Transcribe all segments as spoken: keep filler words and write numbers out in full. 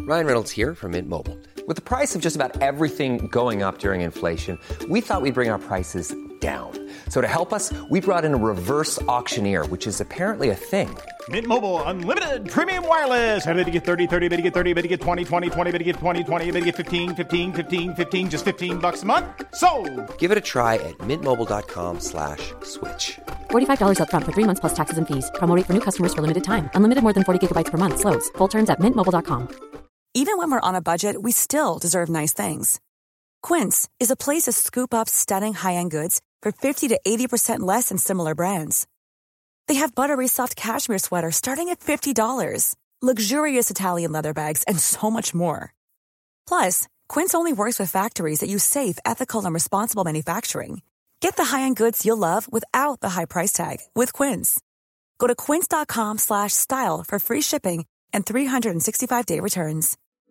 Ryan Reynolds here from Mint Mobile. With the price of just about everything going up during inflation, we thought we'd bring our prices down. So to help us, we brought in a reverse auctioneer, which is apparently a thing. Mint Mobile Unlimited Premium Wireless. How to get thirty, thirty, how to get thirty, how to get twenty, twenty, twenty, how to get twenty, twenty, how to get fifteen, fifteen, fifteen, fifteen, just fifteen bucks a month? Sold! Give it a try at mintmobile.com slash switch. forty-five dollars up front for three months plus taxes and fees. Promo rate for new customers for limited time. Unlimited more than forty gigabytes per month. Slows full terms at mint mobile dot com. Even when we're on a budget, we still deserve nice things. Quince is a place to scoop up stunning high-end goods for fifty to eighty percent less than similar brands. They have buttery soft cashmere sweaters starting at fifty dollars, luxurious Italian leather bags, and so much more. Plus, Quince only works with factories that use safe, ethical, and responsible manufacturing. Get the high-end goods you'll love without the high price tag with Quince. Go to quince.com slash style for free shipping and three sixty-five day returns.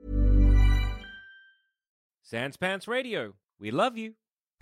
Sans Pants Radio. We love you.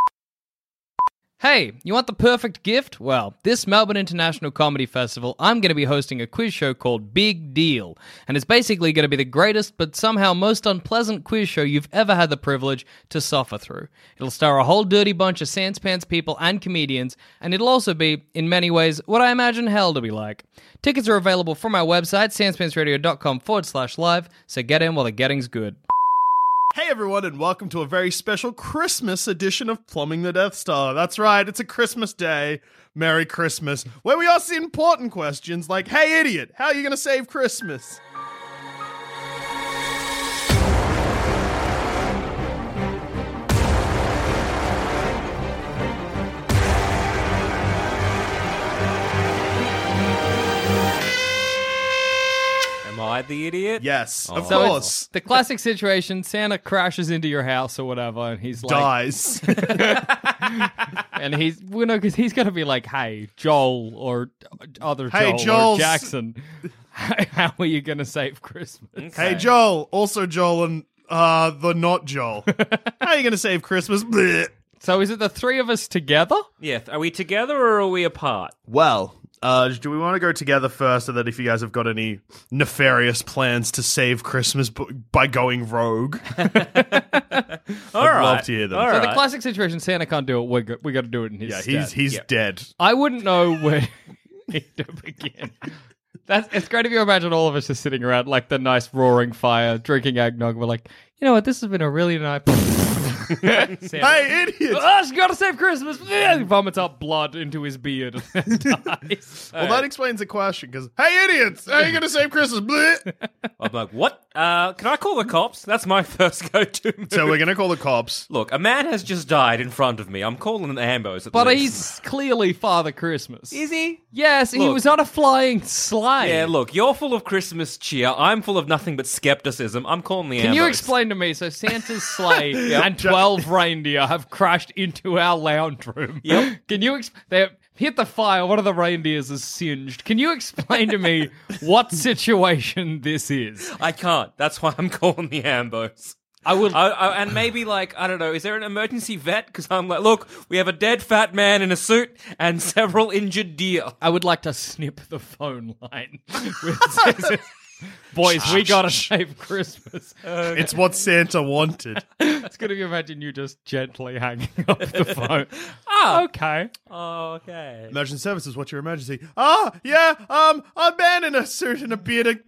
Hey, you want the perfect gift? Well, this Melbourne International Comedy Festival, I'm going to be hosting a quiz show called Big Deal. And it's basically going to be the greatest but somehow most unpleasant quiz show you've ever had the privilege to suffer through. It'll star a whole dirty bunch of Sans Pants people and comedians, and it'll also be, in many ways, what I imagine hell to be like. Tickets are available from our website, sanspantsradio.com forward slash live, so get in while the getting's good. Hey everyone, and welcome to a very special Christmas edition of Plumbing the Death Star. That's right, it's a Christmas day. Merry Christmas. Where we ask the important questions like, hey idiot, how are you going to save Christmas? Am I the idiot? Yes, of So course. it's the classic situation, Santa crashes into your house or whatever, and he's like... Dies. and he's, you know, because he's going to be like, hey, Joel, or other Hey, Joel, or Joel's- Jackson, how are you going to save Christmas? Hey Joel, also Joel and uh, the not Joel. How are you going to save Christmas? Blech. So is it the three of us together? Yeah, are we together or are we apart? Well, uh, do we want to go together first, so that if you guys have got any nefarious plans to save Christmas b- by going rogue, All I'd right. love to hear them. All So right. the classic situation, Santa can't do it, we got, we got to do it in his Yeah, stead. he's he's Yep. dead. I wouldn't know where to begin. That's, it's great if you imagine all of us just sitting around like the nice roaring fire, drinking eggnog. We're like, you know what, this has been a really nice... Santa. Hey, idiot! Oh, she's got to save Christmas. He vomits up blood into his beard and then dies. Well, that explains the question, because, hey, idiots! How are you going to save Christmas? Blech. I'm like, what? Uh, can I call the cops? That's my first go-to move. So we're going to call the cops. Look, a man has just died in front of me. I'm calling an ambulance. At But least. he's clearly Father Christmas. Is he? Yes, he Look. was on a flying sleigh. Yeah, look, you're full of Christmas cheer. I'm full of nothing but skepticism. I'm calling the Can ambos. you explain to me? So Santa's sleigh and twelve reindeer have crashed into our lounge room. Yep. Can you? Ex- they hit the fire. One of the reindeers is singed. Can you explain to me what situation this is? I can't. That's why I'm calling the ambos. I would. I, I, and maybe, like, I don't know, is there an emergency vet? Because I'm like, look, we have a dead fat man in a suit and several injured deer. I would like to snip the phone line. With scissors. Boys, we gotta save Christmas. It's what Santa wanted. It's gonna be imagine you just gently hanging up the phone. Ah. Okay. Okay. Emergency services, what's your emergency? Ah, yeah, um, a man in a suit and a beard. Like,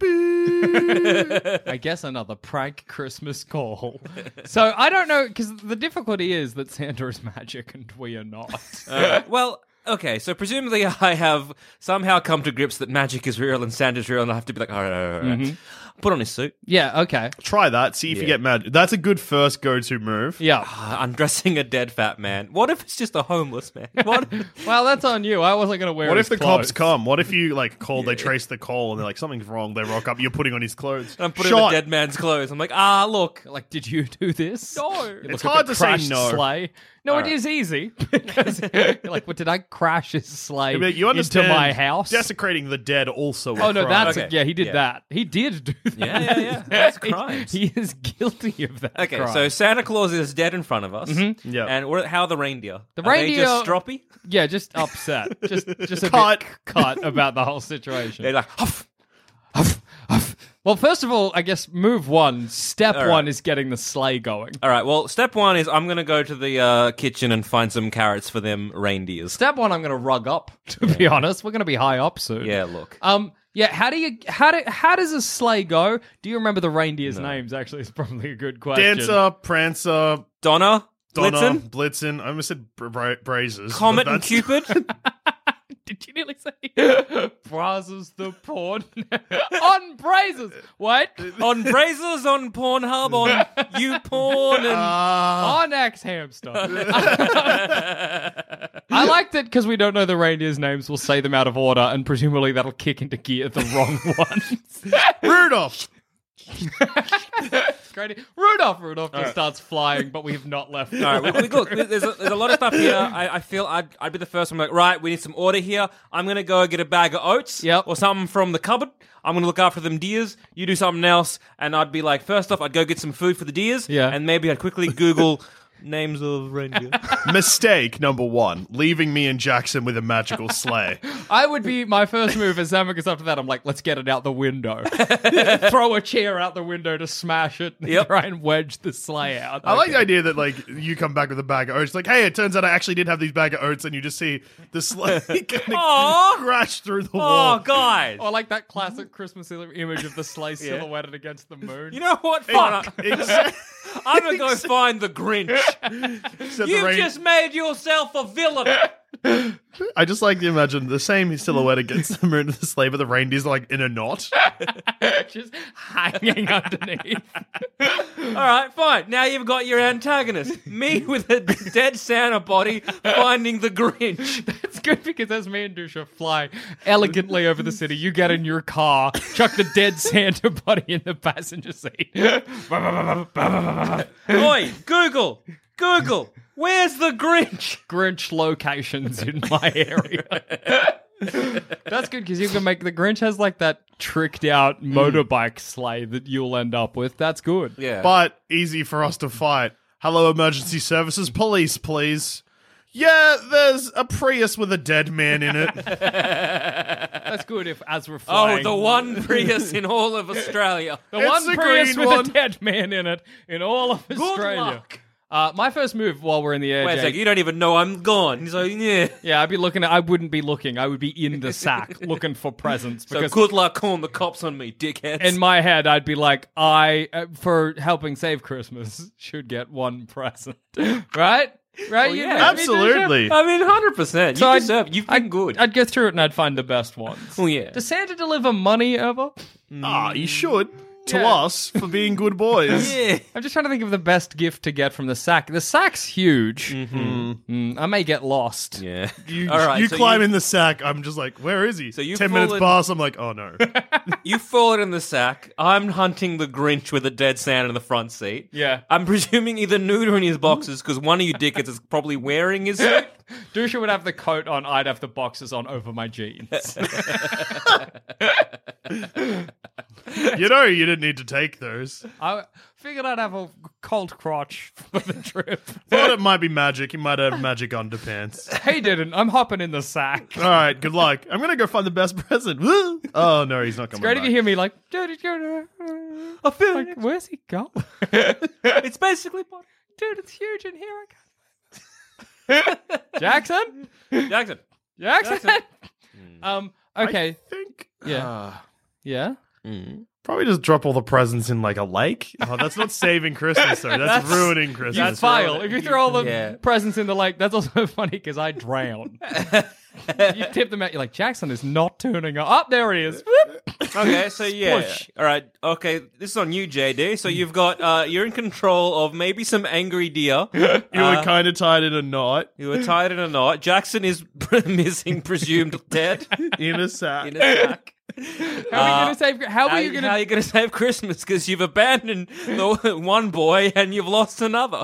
boo. I guess another prank Christmas call. So I don't know, because the difficulty is that Santa is magic and we are not. Uh, well, okay, so presumably I have somehow come to grips that magic is real and Santa's real, and I have to be like, all right, all right, all right. Put on his suit. Yeah, okay. Try that, see if you Yeah. get mad. That's a good first go-to move. Yeah. Uh, undressing a dead fat man. What if it's just a homeless man? What? Well, that's on you. I wasn't going to wear What his if the clothes. cops come? What if you, like, call, they trace the call, and they're like, something's wrong, they rock up, you're putting on his clothes. I'm putting Shot. on the dead man's clothes. I'm like, ah, look. Like, did you do this? No. You It's look at hard the to say crashed no. Sleigh. No, All it right. is easy. Because you're like, well, did I crash his sleigh Yeah, but you understand into my house? desecrating the dead also. Oh, no, that's... Okay. Yeah, he did Yeah. that. He did do that. Yeah, yeah, yeah. That's crimes. He, he is guilty of that Okay, crime. so Santa Claus is dead in front of us. Yeah. And what, how are the reindeer? The Are reindeer- they just stroppy? Yeah, just upset. Just just a Cut. bit cut about the whole situation. They're like, huff. Huff, huff. Well, first of all, I guess move one, step All right. one is getting the sleigh going. All right, well, step one is I'm going to go to the uh, kitchen and find some carrots for them reindeers. Step one, I'm going to rug up, to be honest. We're going to be high up soon. Yeah, look. Um, yeah, how do you, how do, how does a sleigh go? Do you remember the reindeers' names? Actually, it's probably a good question. Dancer, Prancer, Donna, Donna, Blitzen, Blitzen. I almost said bra- bra- Brazers. Comet but and that's- Cupid. Did you nearly say Brazzers the porn? On Brazers. What? On Brazers, on Pornhub, on YouPorn, and... Ah. On X Hamster. I like that because we don't know the reindeers' names, we'll say them out of order, and presumably that'll kick into gear the wrong ones. Rudolph. Great. Rudolph, Rudolph just starts flying, but we have not left. All right, we, we, look, there's a, there's a lot of stuff here. I, I feel I'd, I'd be the first one, like, right, we need some order here. I'm going to go get a bag of oats Yep. or something from the cupboard. I'm going to look after them deers. You do something else. And I'd be like, first off, I'd go get some food for the deers. Yeah. And maybe I'd quickly Google names of reindeer. Mistake number one: leaving me and Jackson with a magical sleigh. I would be my first move as Sam, because after that I'm like, let's get it out the window. Throw a chair out the window to smash it and Yep. try and wedge the sleigh out. I like the idea that like you come back with a bag of oats. Like, hey, it turns out I actually did have these bag of oats, and you just see the sleigh kind Aw. of crash through the Oh, wall. guys. Or like that classic Christmas image of the sleigh silhouetted against the moon. You know what? Fine. Exactly. I'm going to go find the Grinch. Except the You rain- just made yourself a villain. I just like to imagine the same silhouette against the moon of the sleigh, but the reindeer's like in a knot. Just hanging underneath. All right, fine. Now you've got your antagonist. Me with a dead Santa body finding the Grinch. It's good because as me and Dusha fly elegantly over the city, you get in your car, chuck the dead Santa body in the passenger seat. Oi, Google, Google, where's the Grinch? Grinch locations in my area. That's good because you can make the Grinch has like that tricked out motorbike sleigh that you'll end up with. That's good. Yeah. But easy for us to fight. Hello, emergency services, police, please. Yeah, there's a Prius with a dead man in it. That's good if as we're oh, flying. the one Prius in all of Australia. the It's one the Prius green with one. a dead man in it in all of Australia. luck. Uh, my first move while we're in the air, Wait a Jake, second, you don't even know I'm gone. He's like, yeah. yeah, I'd be looking at, I wouldn't be looking. I would be in the sack looking for presents So because good luck calling the cops on me, dickheads. in my head, I'd be like, I, uh, for helping save Christmas, should get one present. Right? Right? Oh, You yeah. know me, Dusha? Absolutely. I mean, one hundred percent. You So I'd- deserve it. You've been good. I'd go through it and I'd find the best ones. Oh, yeah. Does Santa deliver money ever? Ah, you should. To Yeah. us for being good boys. yeah. I'm just trying to think of the best gift to get from the sack. The sack's huge. Mm, I may get lost. Yeah. You, All right, you so climb you- in the sack. I'm just like, where is he? So you've Ten minutes fallen- pass. I'm like, oh no. You fall in the sack. I'm hunting the Grinch with a dead Santa in the front seat. Yeah. I'm presuming either nude or in his boxes because one of you dickheads is probably wearing his suit. Dusha would have the coat on, I'd have the boxers on over my jeans. You know, you didn't need to take those. I figured I'd have a cold crotch for the trip. Thought it might be magic. He might have magic underpants. He didn't. I'm hopping in the sack. All right, good luck. I'm gonna go find the best present. Woo! Oh no, he's not coming. Great if back. you hear me like, dude, it's gonna- I feel like, where's he going? It's basically Dude, it's huge in here. I got Jackson? Jackson. Jackson? um, okay. I think. Yeah. Yeah? Probably just drop all the presents in like a lake. Oh, that's not saving Christmas, though. That's, That's- ruining Christmas. You file. If you throw all the Yeah. presents in the lake, that's also funny because I drown. You tip them out, you're like, Jackson is not turning up. Oh, there he is. Whoop. Okay, so yeah. Spush. All right. Okay, this is on you, J D. So you've got uh, you're in control of maybe some angry deer. You were kind of tied in a knot You were tied in a knot. Jackson is missing, presumed dead in a sack. in a sack. How are you going to save? How How, are you going how are to? you going to save Christmas? Because you've abandoned the one boy and you've lost another.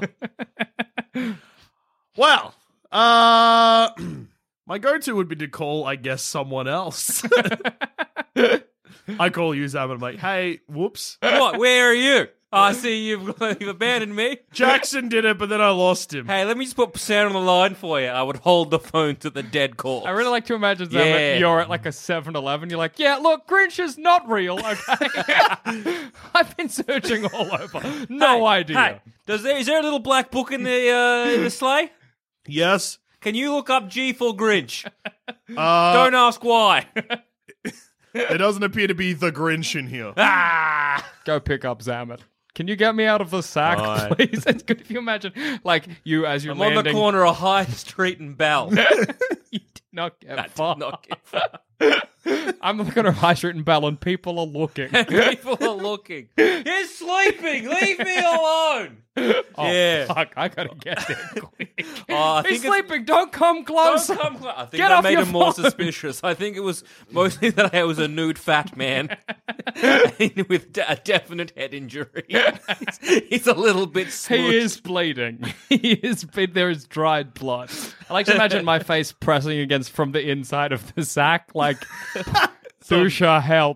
Well, uh, my go-to would be to call, I guess, someone else. I call you, Zam, and I'm like, hey, whoops. What? Where are you? Oh, I see you've, you've abandoned me. Jackson did it, but then I lost him. Hey, let me just put Sam on the line for you. I would hold the phone to the dead corpse. I really like to imagine that Yeah. you're at like a seven eleven. You're like, yeah, look, Grinch is not real, okay? I've been searching all over. No Hey, idea. Hey, does there, is there a little black book in the uh, in the sleigh? Yes. Can you look up G for Grinch? Uh, Don't ask why. There doesn't appear to be the Grinch in here. ah! Go pick up Zamet. Can you get me out of the sack, Right. please? It's good if you imagine, like, you as you're I'm landing. on the corner of High Street and Bell. You did not get That far. did not get far. I'm on the corner of High Street and Bell, and people are looking. People are looking. He's sleeping. Leave me alone. Oh, Yeah. fuck, I gotta get there quick. Oh, I He's think it's- sleeping, don't come close. Don't come close. I think Get that off made your him more phone. suspicious. I think it was mostly that I was a nude fat man with de- a definite head injury. he's, he's a little bit smooshed. He is bleeding. He is, there is dried blood. I like to imagine my face pressing against from the inside of the sack, like, Dusha, help.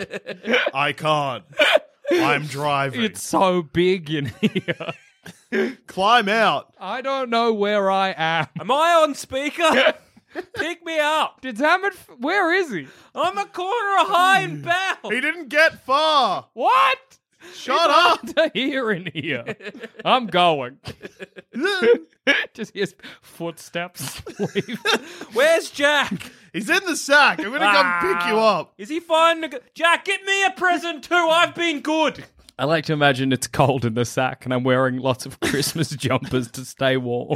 I can't. I'm driving. It's so big in here. Climb out. I don't know where I am. Am I on speaker? Pick me up. Did Hammond, f- where is he? I'm a corner of High and Bell. He didn't get far. What? Shut up. To hear in here. I'm going. Just his footsteps leave. Where's Jack? He's in the sack. I'm going to come pick you up. Is he fine? to go- Jack, get me a present too. I've been good. I like to imagine it's cold in the sack and I'm wearing lots of Christmas jumpers to stay warm.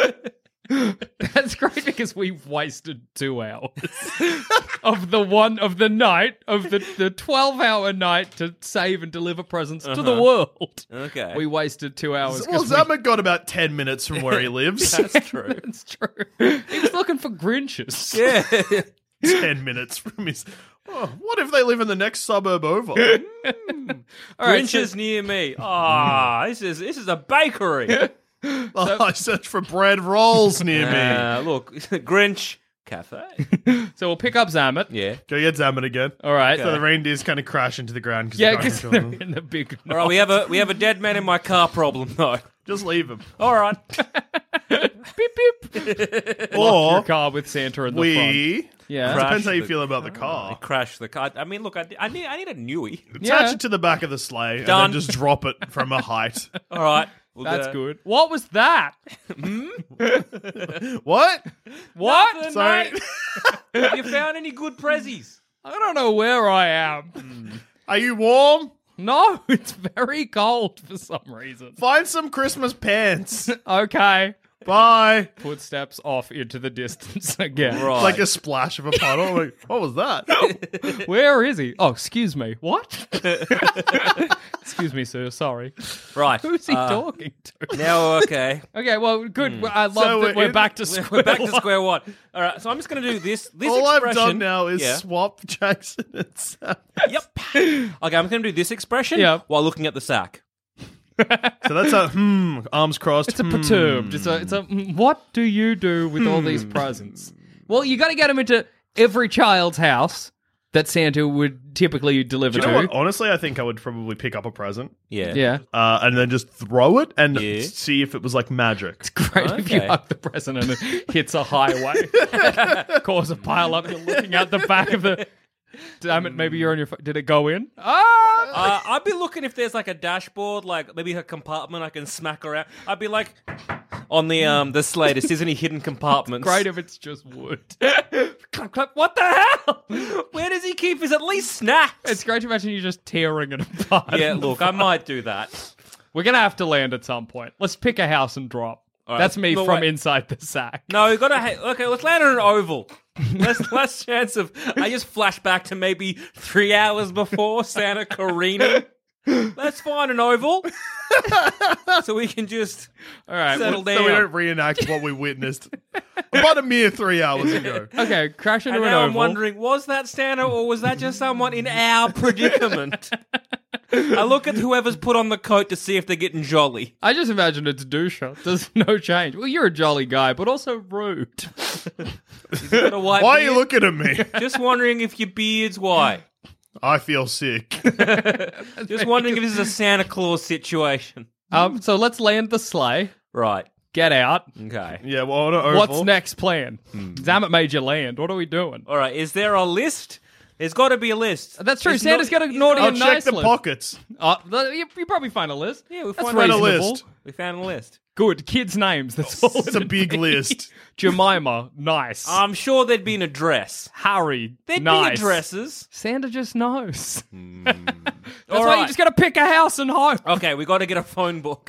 That's great because we've wasted two hours of the one of the night of the the twelve hour night to save and deliver presents to the world. Okay. We wasted two hours. Well, 'cause we- Zamet got about ten minutes from where he lives. That's true. That's true. He was looking for Grinches. Yeah. ten minutes from his... Oh, what if they live in the next suburb over? All right, Grinch so- is near me. Ah, this is this is a bakery. Oh, I searched for bread rolls near me. Uh, look, Grinch Cafe. so we'll pick up Zamet. Yeah. Go get Zamet again. All right. So the reindeers kind of crash into the ground. Cause Yeah, they because can't they're control them. in the big. All right, we have a we have a dead man in my car problem though. Just leave him. All right. beep beep. Lock Or your car with Santa in the front. we... Yeah. Crash Depends how you the- feel about the I car. crashed the car. I mean, look, I, I need I need a newie. Attach Yeah. it to the back of the sleigh and Done. then just drop it from a height. All right. We'll That's go- good. What was that? What? What? Nothing, Sorry. mate. Have you found any good prezzies? I don't know where I am. Are you warm? No, it's very cold for some reason. Find some Christmas pants. Okay. Bye. Footsteps off into the distance again. Right. Like a splash of a puddle. Like, what was that? Where is he? Oh, excuse me. What? Excuse me, sir. Sorry. Right. Who's he Uh, talking to? Now, okay. Okay, well, good. I love So that we're we're in- back to We're square back to one. square one. All right, so I'm just going to do this. This All I've expression. done now is Yeah. swap Jackson and Sam. Yep. Okay, I'm going to do this expression Yep. while looking at the sack. So that's a hmm, arms crossed. It's a hmm. perturbed. It's a. It's a. mm, What do you do with all these presents? Well, you got to get them into every child's house that Santa would typically deliver Do you know to. what? Honestly, I think I would probably pick up a present Yeah. Yeah. uh, and then just throw it and Yeah. see if it was like magic. Great if you Okay. hug the present and it hits a highway, cause a pile up. You're looking out the back of the. Damn it! Maybe you're on your. Fo- Did it go in? Ah! Uh, I'd be looking if there's like a dashboard, like maybe a compartment I can smack around. I'd be like on the um the sleigh. Is there any hidden compartments? Great if it's just wood. Clap, clap. What the hell? Where does he keep his at least snacks? It's great to imagine you just tearing it apart. Yeah, look, I might do that. We're gonna have to land at some point. Let's pick a house and drop. All right, That's me no, from wait. inside the sack. No, we gotta. Ha- okay, let's land on an oval. Less less chance of. I just flash back to maybe three hours before Santa careening. Let's find an oval so we can just All right. settle well, down. So we don't reenact what we witnessed about a mere three hours ago. Okay, crash into and an now oval. I'm wondering, was that Santa or was that just someone in our predicament? I look at whoever's put on the coat to see if they're getting jolly. I just imagine it's Dusha. There's no change. Well, you're a jolly guy, but also rude. He's got a white Why are beard. you looking at me? Just wondering if your beard's white. I feel sick. Just wondering if this is a Santa Claus situation. Um, so let's land the sleigh. Right. Get out. Okay. Yeah, well, on an oval. What's next plan? Damn it, made you land. What are we doing? All right. Is there a list? There's got to be a list. That's true. There's Santa's no- got a naughty I'll and check nice the list. pockets. Uh, you, you probably find a list. Yeah, we That's find Find a reasonable. list. We found a list. Good. Kids' names. That's all. It's a it'd big be. list. Jemima. Nice. I'm sure there'd be an address. Harry. There'd nice. be addresses. Santa just knows. That's All why right. you just got to pick a house and hope. Okay, we got to get a phone book.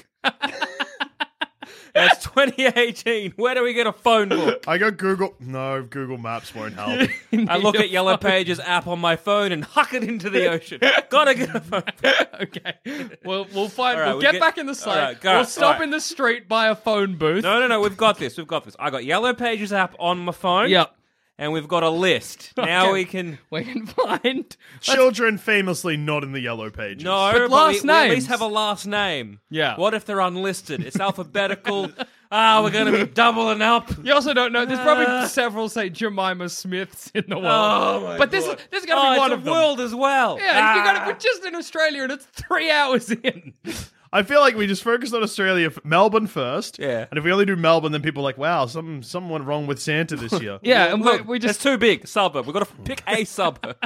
It's twenty eighteen. Where do we get a phone book? I got Google. No, Google Maps won't help. I look at Yellow Pages app on my phone and huck it into the ocean. Gotta get a phone book. Okay. Well, we'll find. All right, we'll we get, get- back in the sleigh. all right, go- we'll all stop right. in the street by a phone booth. No, no, no. We've got this. We've got this. I got Yellow Pages app on my phone. Yep. And we've got a list. Now Okay. we can. We can find. Children famously not in the yellow pages. No, But but, last we, we at names. least have a last name. Yeah. What if they're unlisted? It's alphabetical. Ah, we're going to be doubling up. You also don't know. There's probably several, say, Jemima Smiths in the world. Oh, my but this God. is this is gonna Oh, be one it's of a them. world as well. Yeah, you got Ah. it. We're just in Australia, and it's three hours in. I feel like we just focus on Australia, f- Melbourne first. Yeah. And if we only do Melbourne, then people are like, wow, something, something went wrong with Santa this year. Yeah, and we, Look, we it's just too big. Suburb. We've got to pick a suburb.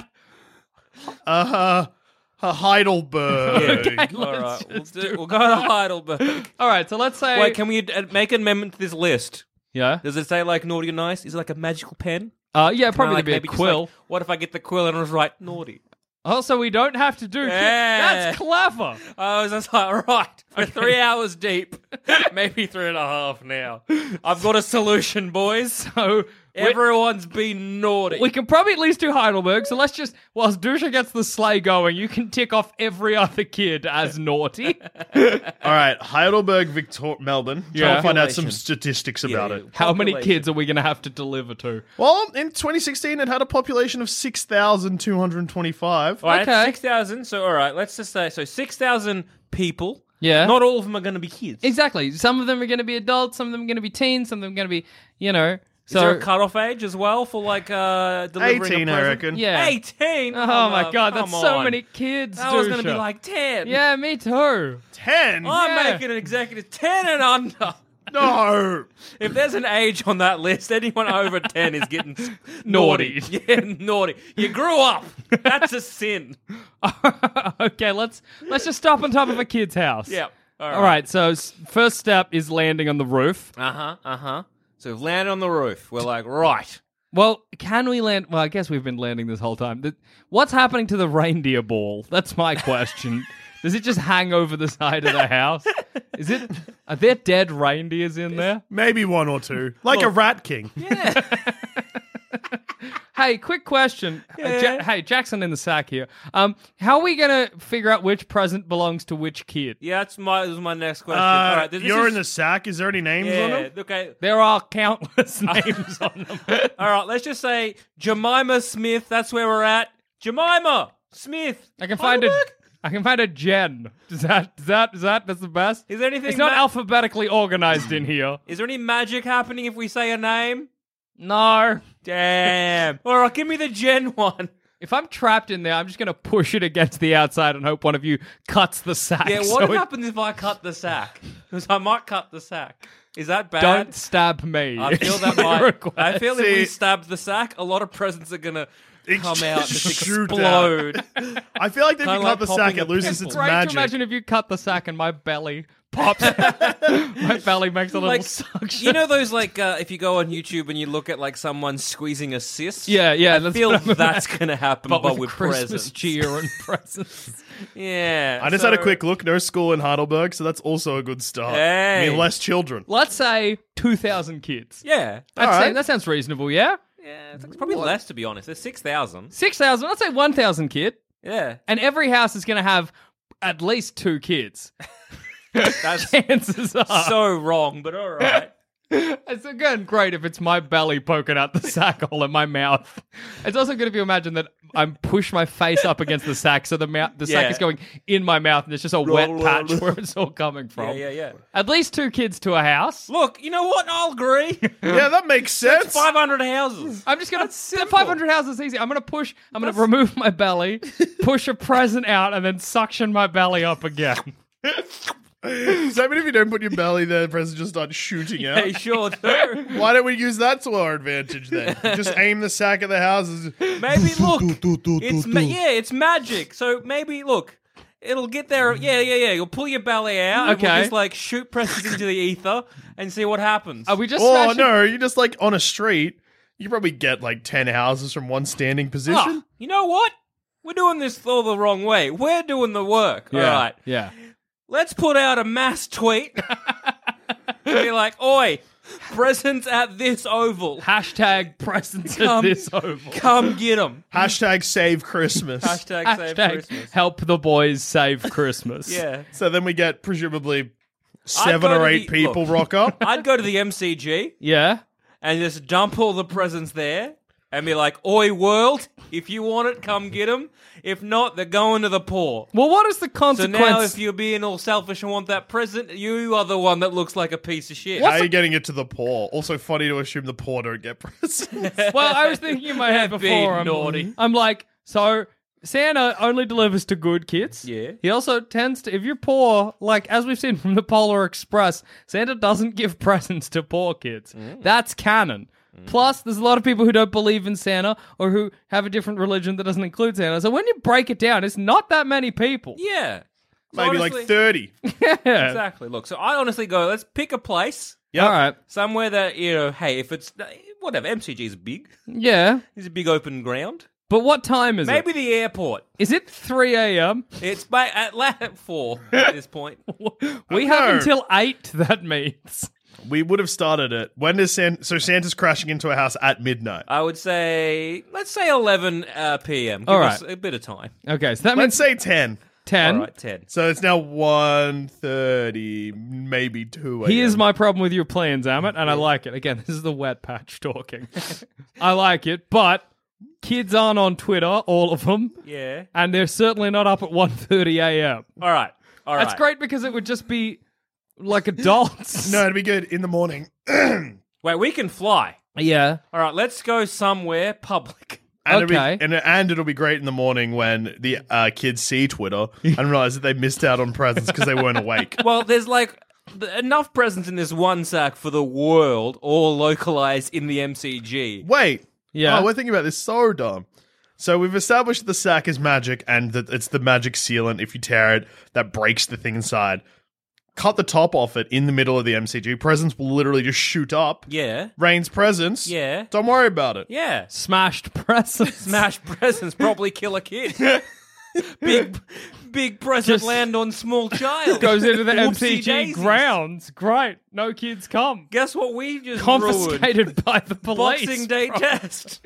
Uh, uh, Heidelberg. All right, we'll, just do, do we'll go to Heidelberg. all right. So let's say. Wait, can we uh, make an amendment to this list? yeah. Does it say like naughty or nice? Is it like a magical pen? Uh, yeah, Can I, probably like, be a maybe just, quill. like, what if I get the quill and I was right naughty? Also, we don't have to do. Yeah. That's clever. I was just like, right, for three hours deep, maybe three and a half now. I've got a solution, boys. So we, Everyone's been naughty. we can probably at least do Heidelberg. So let's just, whilst Dusha gets the sleigh going, you can tick off every other kid as naughty. All right, Heidelberg, Victor- Melbourne. Trying Yeah. to find out some Population. statistics Yeah, about yeah. it. How many Population. kids are we going to have to deliver to? Well, in twenty sixteen, it had a population of six thousand two hundred twenty-five. All right, Okay. six thousand. So, all right, let's just say, so six thousand people. Yeah. Not all of them are going to be kids. Exactly. Some of them are going to be adults. Some of them are going to be teens. Some of them are going to be, you know. Is So there a cutoff age as well for like uh, delivering eighteen, a I present? reckon. yeah. eighteen? Oh Come my on, god, that's come so on. many kids. I was going to be Dusha. like ten. Yeah, me too. ten? I'm Yeah. making an executive ten and under. No. If there's an age on that list, anyone over ten is getting s- Naughty. naughty. Yeah, naughty. You grew up. That's a sin. Okay, let's let's just stop on top of a kid's house. Yeah. All All right. So s- first step is landing on the roof. Uh huh. Uh huh. So we've landed on the roof. We're like, right. Well, can we land? Well, I guess we've been landing this whole time. The- What's happening to the reindeer ball? That's my question. Does it just hang over the side of the house? Is it? Are there dead reindeers in there? Maybe one or two. Like a rat king. Hey, quick question. Uh, Yeah. Ja- hey, Jackson in the sack here. Um, how are we gonna figure out which present belongs to which kid? Yeah, that's my. This is my next question. Uh, All right. This, you're this in the is, sack. Is there any names on Yeah. them? Okay. There are countless names on them. All right. Let's just say Jemima Smith. That's where we're at. Jemima Smith. I can find a. Heidelberg? I can find a Jen. Is that? Is that? Is that? That's the best. Is there anything? It's not ma- alphabetically organized in here. Is there any magic happening if we say a name? No. Damn. All right. Give me the Jen one. If I'm trapped in there, I'm just going to push it against the outside and hope one of you cuts the sack. Yeah. so What it- happens if I cut the sack? Because I might cut the sack. Is that bad? Don't stab me. I feel is that my might. request. I feel if we See- stab the sack, a lot of presents are gonna come out, just Shoot explode. I feel like if you Kinda cut like the popping sack, a it loses pimple. its Great magic. to imagine if you cut the sack and my belly pops. My belly makes a little Like, suction. you know those like uh, if you go on YouTube and you look at like someone squeezing a cyst. Yeah, yeah. I that's feel what I'm that's gonna happen, but, but, with, with Christmas presents. cheer and presents. Yeah, I just had a so- quick look. No school in Heidelberg, so that's also a good start. Hey. I mean, less children. Let's say two thousand kids. Yeah, That, All sound- right. that sounds reasonable, yeah? yeah. It's probably less to be honest. There's six thousand. six thousand. Let's say one thousand kid. Yeah, And every house is going to have at least two kids. that's Chances are. so wrong, but all right. It's again great if it's my belly poking out the sack hole in my mouth. It's also good if you imagine that I'm push my face up against the sack, so the mouth, the sack Yeah. is going in my mouth, and there's just a wet patch where it's all coming from. Yeah, yeah, yeah. At least two kids to a house. Look, you know what? I'll agree. Yeah, that makes sense. five hundred houses. I'm just gonna That's simple. five hundred houses is easy. I'm gonna push. I'm gonna remove my belly, push a present out, and then suction my belly up again. Does that mean if you don't put your belly there, the present just starts shooting out? They sure do. Why don't we use that to our advantage then? Just aim the sack at the houses. Maybe look, it's ma- yeah, it's magic. So maybe look, it'll get there. Yeah, yeah, yeah. You'll pull your belly out. And we'll Okay. just like shoot presents into the ether and see what happens. Are we just? Oh smashing- no, you just like on a street. You probably get like ten houses from one standing position. Ah, you know what? We're doing this all the wrong way. We're doing the work. Yeah. All right. Yeah. Let's put out a mass tweet. Be like, oi, presents at this oval. Hashtag presents at Come- this oval. Come get them. Hashtag save Christmas. Hashtag save Hashtag Christmas. help the boys save Christmas. Yeah. So then we get presumably seven go or to eight the- people look. rock up. I'd go to the M C G Yeah. and just dump all the presents there and be like, oi, world, if you want it, come get them. If not, they're going to the poor. Well, what is the So consequence? now if you're being all selfish and want that present, you are the one that looks like a piece of shit. How are you getting it to the poor? Also funny to assume the poor don't get presents. Well, I was thinking in my head Being before. I'm, naughty. I'm like, so Santa only delivers to good kids. Yeah. He also tends to, if you're poor, like as we've seen from the Polar Express, Santa doesn't give presents to poor kids. Mm. That's canon. Plus, there's a lot of people who don't believe in Santa or who have a different religion that doesn't include Santa. So when you break it down, it's not that many people. Yeah. So Maybe honestly- like thirty. Yeah. Exactly. Look, so I honestly go, let's pick a place. Yep. All right. Somewhere that, you know, hey, if it's, whatever, M C G is big. Yeah. It's a big open ground. But what time is Maybe it? the airport. Is it three a.m.? It's ba- at, la- at four at this point. We have no. until eight, that means. We would have started it. When does Santa? So Santa's crashing into a house at midnight. I would say, let's say eleven uh, p.m. Give All us right. a bit of time. Okay, so that Let's means say ten. ten. All right, ten. So it's now one thirty, maybe two. Here's my problem with your plans, Amit, and I like it. Again, this is the wet patch talking. I like it, but kids aren't on Twitter, all of them, Yeah. and they're certainly not up at one thirty a.m. All right. All right. That's great because it would just be like adults. No, it'd be good in the morning. Wait, we can fly. Yeah. All right, let's go somewhere public. And it'll Okay. be, and, and it'll be great in the morning when the uh, kids see Twitter and realize that they missed out on presents because they weren't awake. Well, there's like th- enough presents in this one sack for the world, all localized in the M C G. Wait. Yeah. Oh, we're thinking about this so dumb. So we've established the sack is magic and that it's the magic sealant. If you tear it, that breaks the thing inside. Cut the top off it in the middle of the M C G. Presents will literally just shoot up. Yeah. Rains presents. Yeah. Don't worry about it. Yeah. Smashed presents. Smash presents probably kill a kid. big, big present Just land on small child. Goes into the M Whoopsie C G daisies. grounds. Great. No kids come. Guess what we just ruined? Confiscated by the police. Boxing Day Bro. test.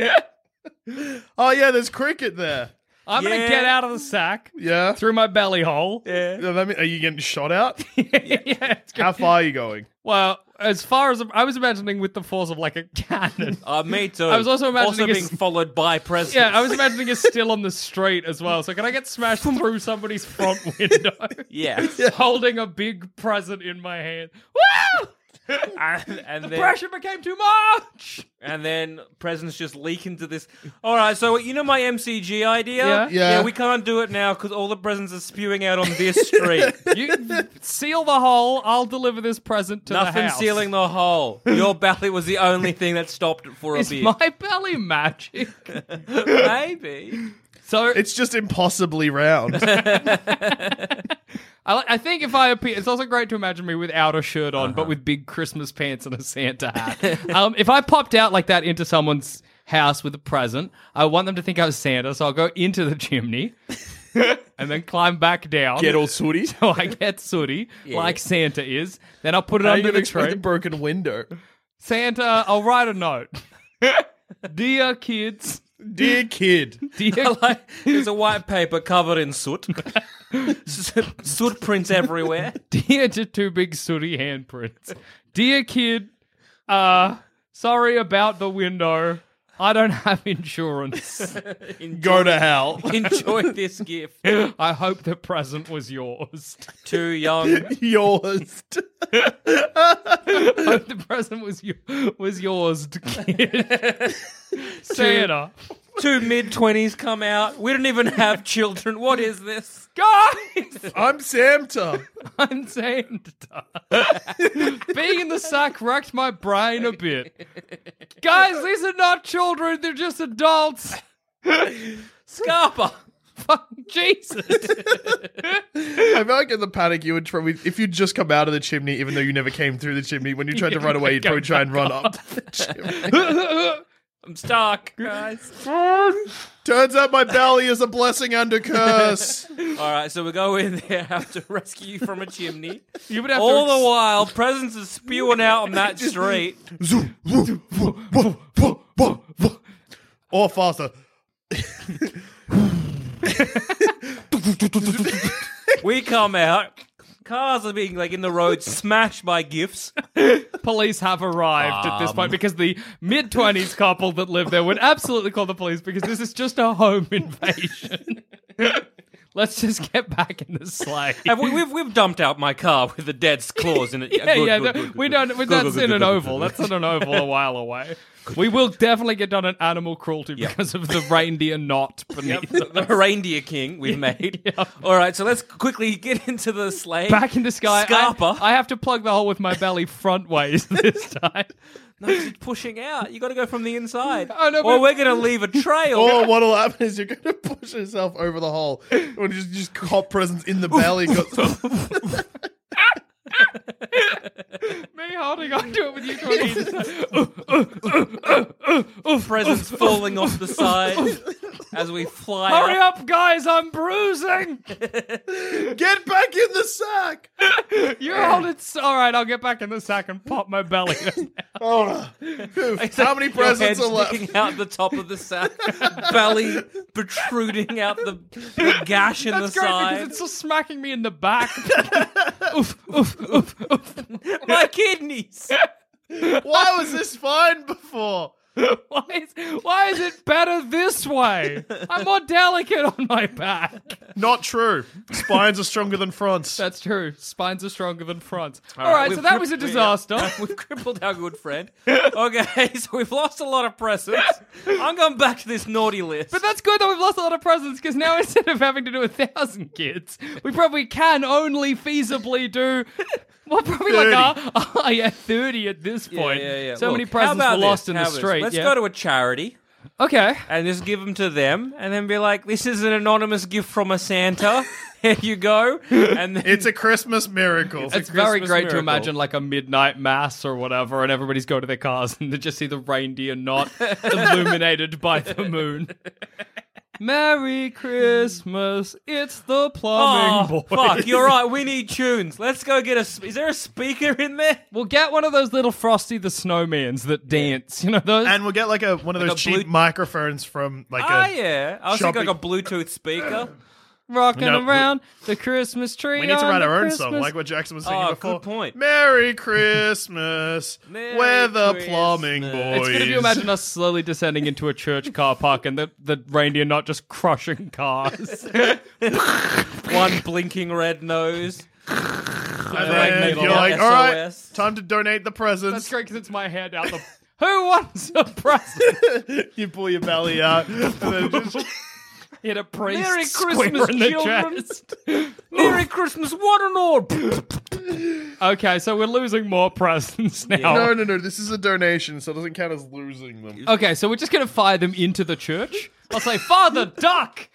Oh, yeah, there's cricket there. I'm going Yeah. to get out of the sack Yeah. through my belly hole. Yeah. Does that mean- Are you getting shot out? yeah, it's good. How far are you going? Well, as far as I was imagining with the force of like a cannon. Uh, me too. I was also imagining also a being s- followed by presents. Yeah, I was imagining it's still on the street as well. So can I get smashed through somebody's front window? Yeah. Holding a big present in my hand. Woo! and, and The then, pressure became too much. and then presents just leak into this. All right, so you know my M C G idea? Yeah. Yeah. we can't do it now because all the presents are spewing out on this street. You seal the hole. I'll deliver this present to the Nothing house. sealing the hole. Your belly was the only thing that stopped it for a Is bit. my belly magic? Maybe. So It's just impossibly round. I, li- I think if I appear, it's also great to imagine me without a shirt on, but with big Christmas pants and a Santa hat. um, if I popped out like that into someone's house with a present, I want them to think I was Santa, so I'll go into the chimney and then climb back down. Get all sooty. So I get sooty, like Santa is. Then I'll put it How are you under going to the explain tree. the broken window? Santa, I'll write a note. Dear kids, Dear kid. dear Like, there's a white paper covered in soot. Soot prints everywhere. Dear to two big sooty handprints. Dear kid, Uh, sorry about the window. I don't have insurance. Go to hell. Enjoy this gift. I hope the present was yours. Too young. Yours. I hope the present was you- was yours, kid. Santa. Two mid-twenties come out. We don't even have children. What is this? Guys! I'm Santa. I'm Santa. Being in the sack wrecked my brain a bit. Guys, these are not children, they're just adults. Scarpa. Fuck Jesus. I feel like in the panic you would try, if you'd just come out of the chimney, even though you never came through the chimney, when you tried to run away, you'd probably try and run up the chimney. I'm stuck, guys. Turns out my belly is a blessing and a curse. All right, so we go in there, have to rescue you from a chimney. You would have All to ex- the while, presents are spewing out on that street. Or faster. We come out. Cars are being, like, in the road, smashed by gifts. police have arrived at this point because the mid-twenties couple that live there would absolutely call the police because this is just a home invasion. Let's just get back in the sleigh. Have we, we've we've dumped out my car with the dead claws in it. Yeah, good, yeah. good, the- good, we good, don't. good. we- Good, That's good, in good, an good, oval. good, That's in an oval a while away. We will definitely get done an animal cruelty Yep. because of the reindeer knot beneath. Yep, the, the reindeer king we've made. Yep. All right, so let's quickly get into the sleigh. Back in the sky. Scarpa. I, I have to plug the hole with my belly front ways this time. No, it's pushing out. You got to go from the inside. Oh, no, or but- we're going to leave a trail. Or what'll happen is you're going to push yourself over the hole. When you just, just cop presents in the belly. Goes, Me holding on to it with you trying to Presents falling off the side as we fly. Hurry up. up, guys! I'm bruising. get back in the sack. You hold it. s- All right, I'll get back in the sack and pop my belly. Oh, how many presents Your are head left? sticking out the top of the sack, belly protruding out the, the gash in That's the great side. because it's just smacking me in the back. oof, oof, oof, oof. My kidneys. Why was this fine before? Why is, why is it better this way? I'm more delicate on my back. Not true. Spines are stronger than fronts. That's true. Spines are stronger than fronts. All All right, we've so that was a crippled- disaster. yeah, we've crippled our good friend. Okay, so we've lost a lot of presents. I'm going back to this naughty list. But that's good that we've lost a lot of presents because now instead of having to do a thousand kids, we probably can only feasibly do. Well, probably like a, oh yeah, thirty at this Yeah, point. yeah, yeah. So Look, many how presents about were lost this? in How the about this? street. Let's yeah. go to a charity Okay. and just give them to them, and then be like, "This is an anonymous gift from a Santa. Here you go." And then It's a Christmas miracle. It's very Christmas great to miracle. imagine like a midnight mass or whatever, and everybody's going to their cars and they just see the reindeer not illuminated by the moon. Merry Christmas, it's the plumbing oh, boy. fuck! You're right. We need tunes. Let's go get a. sp- Is there a speaker in there? We'll get one of those little Frosty the Snowmans that dance. You know those? And we'll get like a one of Like those a cheap blue- microphones from like Ah, a. yeah. I was shopping- thinking like a Bluetooth speaker. Rocking No, we- around the Christmas tree. We need to on write the our own Christmas- song, like what Jackson was singing Oh, before. good point. Merry Christmas, Merry we're the Christmas. plumbing boys. It's good if you imagine us slowly descending into a church car park and the, the reindeer not just crushing cars. One blinking red nose. And Like then Metal you're like, S all O right, S. time to donate the presents. That's great because it's my hand out the. Who wants a present? You pull your belly out, and then just Hit a priest Merry square Christmas, in the children. chest. Merry Christmas, what an orb! Okay, so we're losing more presents now. Yeah. no, no, no. This is a donation, so it doesn't count as losing them. Okay, so we're just going to fire them into the church. I'll say, Father Duck!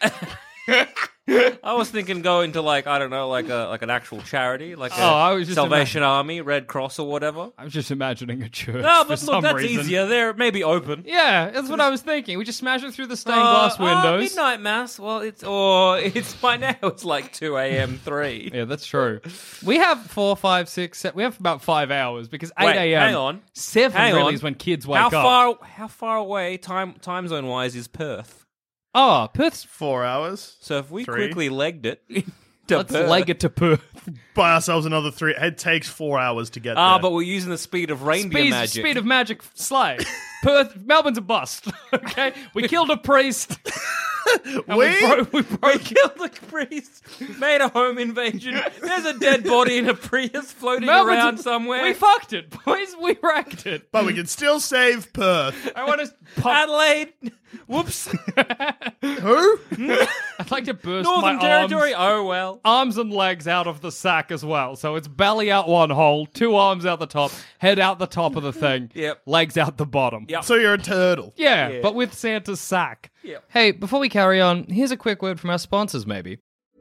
I was thinking go into like I don't know, like a like an actual charity, like a Oh, I was just Salvation Army, Red Cross or whatever. I was just imagining a church. No, for but some look, that's reason. easier. They're maybe open. Yeah, that's what I was thinking. We just smash it through the stained Uh, glass uh, windows. midnight mass. Well, it's or it's by now. It's like two a m three. Yeah, that's true. We have four, five, six, seven. We have about five hours because eight Wait, a.m. hang on. Seven Hang really on. is when kids wake How up. far? How far away time time zone wise is Perth? Oh, Perth's Four hours. So if we Three. quickly legged it To Let's Perth. leg it to Perth. Buy ourselves another three. It takes four hours to get Ah, there. but we're using the speed of reindeer Speed, magic. speed of magic sleigh. Perth, Melbourne's a bust. Okay, we killed a priest. And we, We- broke, we We broke killed the priest, made a home invasion. There's a dead body in a Prius floating Melbourne's a- around somewhere. We fucked it, boys. We wrecked it. But we can still save Perth. I want to pop. Adelaide. Whoops. Who? I'd like to burst Northern my Territory. arms, Oh, well. arms and legs out of the sack as well. So it's belly out one hole, two arms out the top, head out the top of the thing, Yep. legs out the bottom. Yep. So you're a turtle. Yeah, Yeah. but with Santa's sack. Yep. Hey, before we carry on, here's a quick word from our sponsors, maybe.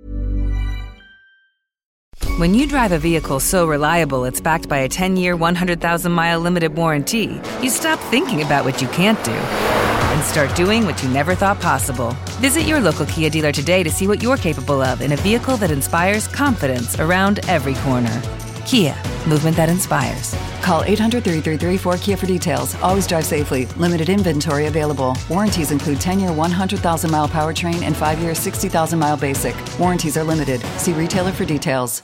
When you drive a vehicle so reliable it's backed by a ten-year, one hundred thousand mile limited warranty, you stop thinking about what you can't do and start doing what you never thought possible. Visit your local Kia dealer today to see what you're capable of in a vehicle that inspires confidence around every corner. Kia, movement that inspires. Call eight hundred, three three three, four K I A for details. Always drive safely. Limited inventory available. Warranties include ten-year, one hundred thousand mile powertrain and five-year, sixty thousand mile basic. Warranties are limited. See retailer for details.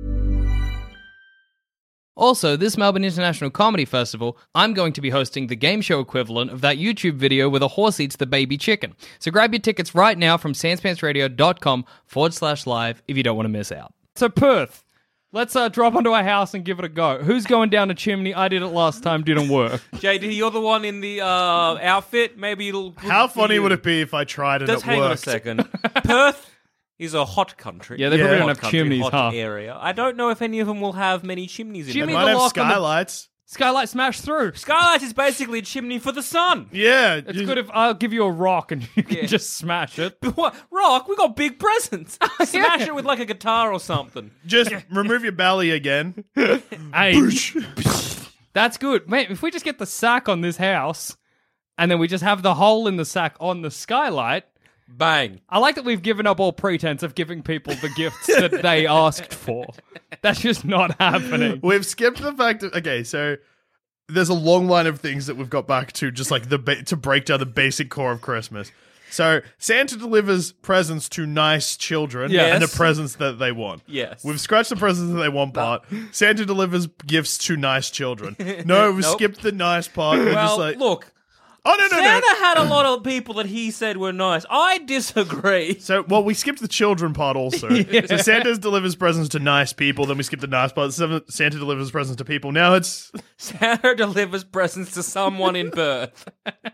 Also, this Melbourne International Comedy Festival, I'm going to be hosting the game show equivalent of that YouTube video where the horse eats the baby chicken. So grab your tickets right now from sanspantsradio.com forward slash live if you don't want to miss out. So Perth, let's uh, drop onto our house and give it a go. Who's going down a chimney? I did it last time, didn't work. J D, you're the one in the uh, outfit. Maybe it'll. How funny would it be if I tried and Just it hang on a worked? second. Perth is a hot country. Yeah, they Yeah. probably don't Hot have country, chimneys, hot huh? area. I don't know if any of them will have many chimneys in Jimmy them. Might the have lock on the- skylights. Skylight smash through. Skylight is basically a chimney for the sun. Yeah. It's you- good if I'll give you a rock and you can Yeah. just smash it. What? Rock, we got big presents. Smash it with like a guitar or something. Just remove your belly again. Hey, that's good. Mate, if we just get the sack on this house and then we just have the hole in the sack on the skylight, Bang. I like that we've given up all pretense of giving people the gifts that they asked for. That's just not happening. We've skipped the fact that, okay, so there's a long line of things that we've got back to, just like the ba- to break down the basic core of Christmas. So Santa delivers presents to nice children Yes. and the presents that they want. Yes. We've scratched the presents that they want part. Santa delivers gifts to nice children. No, we Nope. skipped the nice part. We're Well, just like, look. oh, no, no, Santa no. had a lot of people that he said were nice. I disagree. So, well, we skipped the children part also. So Santa delivers presents to nice people, then we skip the nice part. Santa delivers presents to people. Now it's Santa delivers presents to someone in Perth.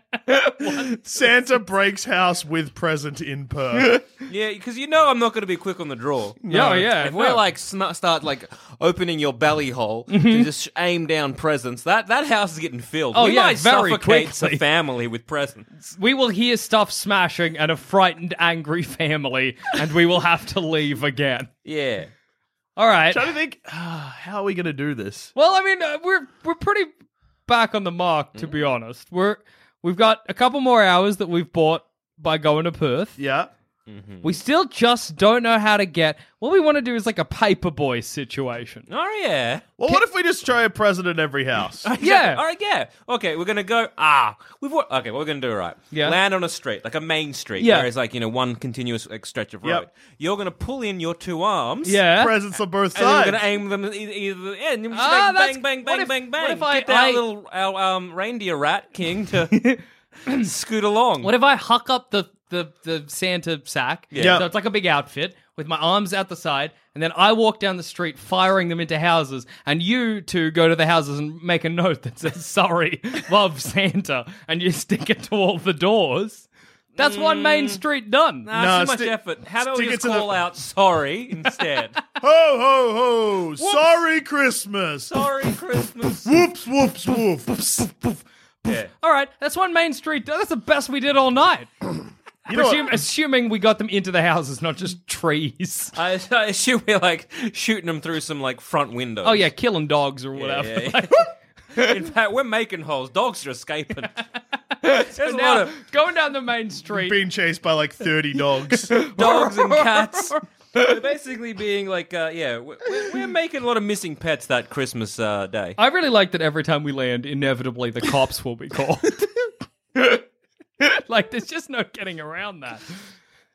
Santa breaks house with present in Perth. Yeah, because you know I'm not going to be quick on the draw. Yeah, yeah. If we're like sn- start like opening your belly hole to just aim down presents, that that house is getting filled. Oh, we yeah, might very suffocate quickly. the family with presents. We will hear stuff smashing and a frightened, angry family, and we will have to leave again. Yeah. All right. Trying to think, ah, how are we going to do this? Well, I mean, uh, we're we're pretty back on the mark, to be honest. We're we've got a couple more hours that we've bought by going to Perth. Yeah. We still just don't know how to get. What we want to do is like a paperboy situation. Oh yeah. Well, what if we just try a present in every house? Yeah. All right. Yeah. Okay. We're gonna go. Ah. We've. wa- Okay. What we're gonna do? Right. Yeah. Land on a street, like a main street. Yeah. Where it's like you know one continuous like stretch of road. Yep. You're gonna pull in your two arms. Yeah. Presents on both And then we're sides. gonna aim them either, either end. And just Ah, like, that's- bang, bang, what bang, if- bang, bang. what if I- Get our I- little our, um, reindeer rat king to scoot along. What if I huck up the, the, the Santa sack? Yeah. So it's like a big outfit with my arms out the side, and then I walk down the street firing them into houses, and you two go to the houses and make a note that says, sorry, love Santa, and you stick it to all the doors. That's one main street done. Nah, No, too much stick- effort. How about we stick it just to the- call out sorry instead? Ho, ho, ho! Sorry, Christmas! Sorry, Christmas. Whoops, whoops, whoops. Yeah. All right, that's one main street done. That's the best we did all night. You know what? Presume, assuming we got them into the houses, not just trees. I, I assume we're like shooting them through some like front windows. Oh yeah, killing dogs or whatever. yeah, yeah. In fact, we're making holes. Dogs are escaping. There's a Now, lot of going down the main street. Being chased by like thirty dogs. dogs and cats. We're basically being like, uh, yeah, we're, we're making a lot of missing pets that Christmas uh, day. I really like that every time we land, inevitably the cops will be called. Like, there's just no getting around that.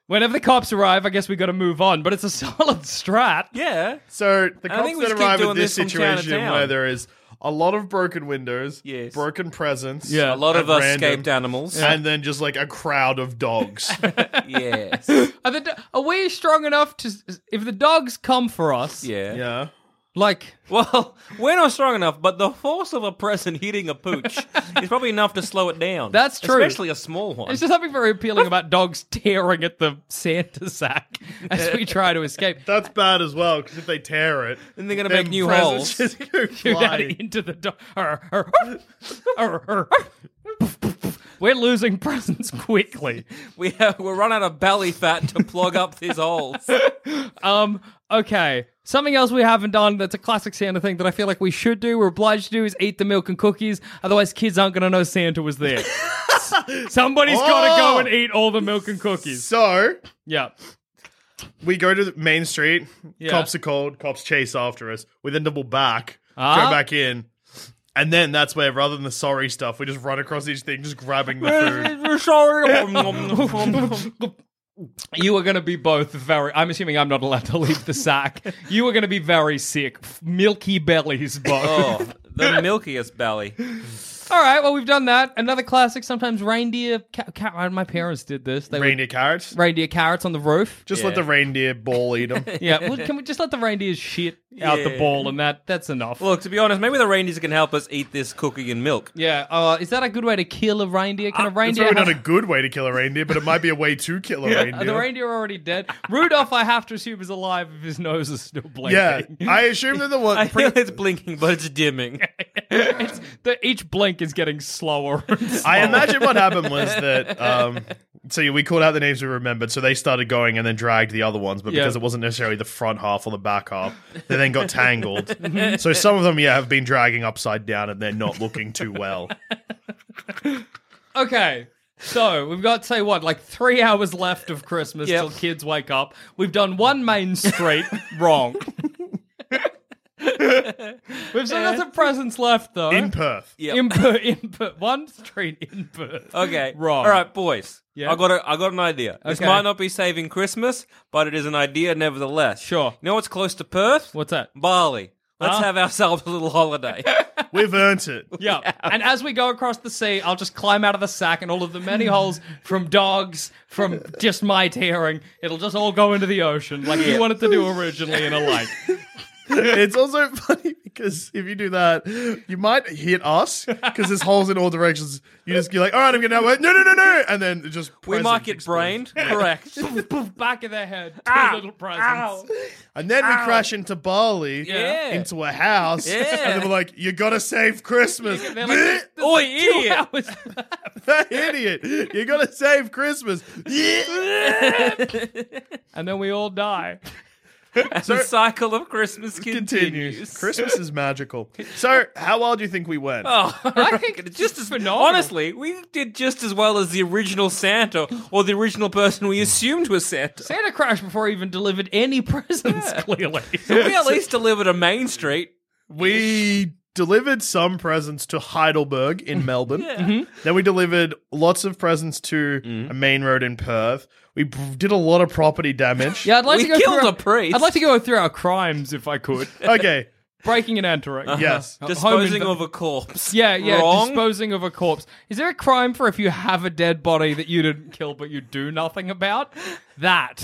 Whenever the cops arrive, I guess we got to move on. But it's a solid strat. Yeah. So the I cops think we then should keep arrive doing at this this from town to situation town. where there is a lot of broken windows, Yes. broken presents, Yeah. A lot at of uh, random, escaped animals. and then just like a crowd of dogs. Yes. Are, the, do- are we strong enough to... If the dogs come for us, Yeah. yeah. like... Well, we're not strong enough, but the force of a present hitting a pooch is probably enough to slow it down. That's true. Especially a small one. There's just something very appealing about dogs tearing at the Santa sack as we try to escape. That's bad as well, because if they tear it, Then they're gonna then make new presents holes. just go Shoot out flying. into the dog. We're losing presents quickly. We have, we'll run out of belly fat to plug up these holes. Um, okay. Something else we haven't done that's a classic Santa thing that I feel like we should do, we're obliged to do, is eat the milk and cookies. Otherwise, kids aren't going to know Santa was there. Somebody's got to go Oh! and eat all the milk and cookies. So Yeah. we go to the main street. Yeah. Cops are called. Cops chase after us. We then double back, Ah. go back in, and then that's where, rather than the sorry stuff, we just run across each thing, just grabbing the food. We're sorry. You are going to be both very... I'm assuming I'm not allowed to leave the sack. You are going to be very sick. Milky bellies, both. Oh, the milkiest belly. All right, well, we've done that. Another classic, sometimes reindeer... Ca- ca- my parents did this. They would- Reindeer carrots. Reindeer carrots on the roof. Just Yeah. let the reindeer ball eat them. Yeah, well, can we just let the reindeers shit out the Yeah. ball and that that's enough. Look, to be honest, maybe the reindeers can help us eat this cookie and milk. Yeah, uh, is that a good way to kill a reindeer? Can a It's reindeer probably have... not a good way to kill a reindeer, but it might be a way to kill a Are reindeer. the reindeer already dead? Rudolph, I have to assume, is alive if his nose is still yeah, blinking. I assume that the I one. feel it's blinking, but it's dimming. it's, the, each blink is getting slower and slower. I imagine what happened was that. Um, so we called out the names we remembered, so they started going and then dragged the other ones, but Yeah. because it wasn't necessarily the front half or the back half, they then got tangled. So some of them, yeah, have been dragging upside down and they're not looking too well. Okay, so we've got, say what, like three hours left of Christmas Yep. till kids wake up. We've done one main street wrong. We've still got some presents left, though. In Perth. Yep. In Perth, in Perth. One street in Perth. Okay. Wrong. All right, boys. Yeah. I got a, I got an idea. This Okay. might not be saving Christmas, but it is an idea nevertheless. Sure. You know what's close to Perth? What's that? Bali. Let's Huh? have ourselves a little holiday. We've earned it. Yeah. And as we go across the sea, I'll just climb out of the sack and all of the many holes from dogs, from just my tearing, it'll just all go into the ocean like you wanted to do originally in a lake. It's also funny because if you do that, you might hit us because there's holes in all directions. You just be like, all right, I'm going to no, no, no, no. And then it just we present might get explodes. brained. Correct. Poof, poof, back of their head. Two Ow. little presents. And then we crash into Bali, Yeah. into a house, Yeah. and then we're like, you gotta save Christmas. They're like, "There's Oi, like two idiot." hours That idiot. You gotta save Christmas. and then we all die. And the cycle of Christmas continues. Continues. Christmas is magical. So, how well do you think we went? Oh, I think it's just just as phenomenal. honestly, we did just as well as the original Santa or the original person we assumed was Santa. Santa crashed before he even delivered any presents, clearly. We at least delivered a Main Street. We delivered some presents to Heidelberg in Melbourne. Mm-hmm. Then we delivered lots of presents to Mm. a main road in Perth. We b- did a lot of property damage. Yeah, I'd like We to go killed through a priest. I'd like to go through our crimes if I could. Okay. Breaking and entering. Yes. Uh, Disposing home of a corpse. Yeah, yeah, Wrong. disposing of a corpse. Is there a crime for if you have a dead body that you didn't kill but you do nothing about? That.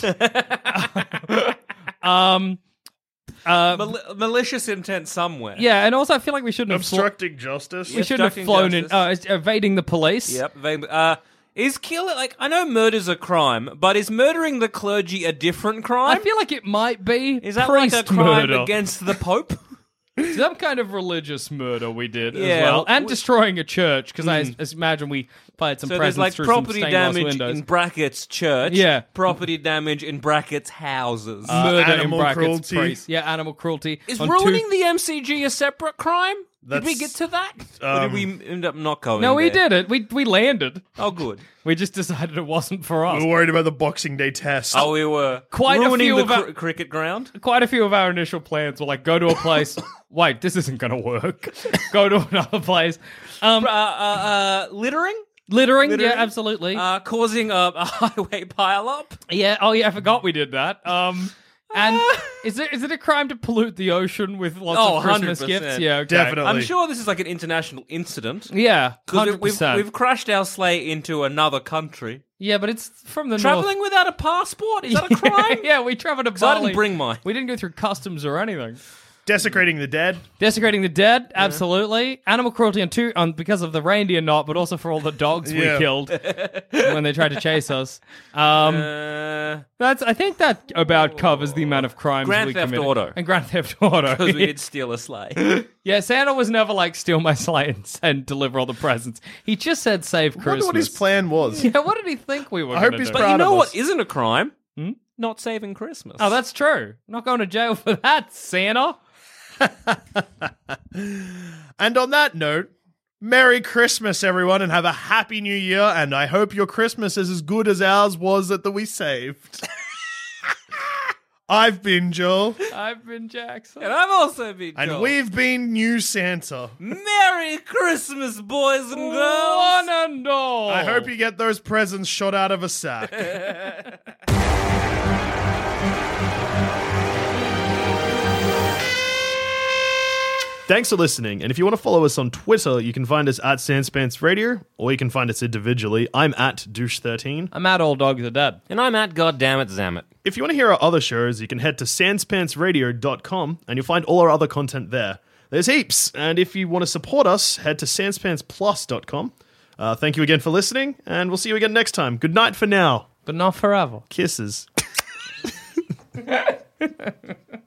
um, uh, Mal- malicious intent somewhere. yeah, and also I feel like we shouldn't have flo- Obstructing justice. we shouldn't have obstructing flown in justice. uh, evading the police. Yep. They, uh, is kill like I know murder's a crime, but is murdering the clergy a different crime? I feel like it might be is that priest like a crime murder. against the Pope? Some kind of religious murder we did as Yeah, well, and we- destroying a church because I s- imagine we fired some So there's presents like through property some stained glass damage windows. in brackets church. Yeah. Property damage in brackets houses. Uh, Murder animal in brackets, cruelty. priest. Yeah, animal cruelty. is on ruining two- the M C G a separate crime? Did we That's- get to that? or um, did we end up not going No, we there? did it. We we landed. Oh, good. We just decided it wasn't for us. We were worried about the Boxing Day test. Oh, we were Quite a ruining few the of our- cr- cricket ground. Quite a few of our initial plans were like, go to a place. Wait, this isn't going to work. Go to another place. Um, Uh, uh, uh, littering? Littering, Littering? yeah, absolutely. Uh, causing a, a highway pileup. yeah, oh yeah, I forgot we did that. Um, and is it is it a crime to pollute the ocean with lots Oh, of Christmas one hundred percent. gifts? Yeah, okay. Definitely. I'm sure this is like an international incident. Yeah, Because hundred we've, percent. we've crashed our sleigh into another country. Yeah, but it's from the Traveling north. without a passport? Is that a crime? yeah, we traveled to 'Cause I Bali. didn't bring mine. We didn't go through customs or anything. Desecrating the dead. Desecrating the dead, absolutely. Animal cruelty on two, on because of the reindeer knot, but also for all the dogs Yeah. we killed when they tried to chase us. Um, Uh, that's I think that about covers the amount of crimes Grand we Theft committed. Auto. And Grand Theft Auto. because we did steal a sleigh. yeah, Santa was never like steal my sleigh and, and deliver all the presents. He just said save I Christmas. wonder what his plan was. Yeah, what did he think we were? I hope gonna he's do? But proud you know of what us. isn't a crime? Not saving Christmas. Oh, that's true. Not going to jail for that, Santa. And on that note, Merry Christmas, everyone, and have a happy new year. And I hope your Christmas is as good as ours was that we saved. I've been Joel, I've been Jackson. And I've also been and Joel. we've been New Santa. Merry Christmas, boys and girls. One and all. I hope you get those presents shot out of a sack. Thanks for listening, and if you want to follow us on Twitter, you can find us at Sanspants Radio, or you can find us individually. I'm at douche thirteen. I'm at all dogs are dead. And I'm at Goddammit Zammit. If you want to hear our other shows, you can head to sanspantsradio dot com, and you'll find all our other content there. There's heaps, and if you want to support us, head to sanspantsplus dot com. Uh, thank you again for listening, and we'll see you again next time. Good night for now. But not forever. Kisses.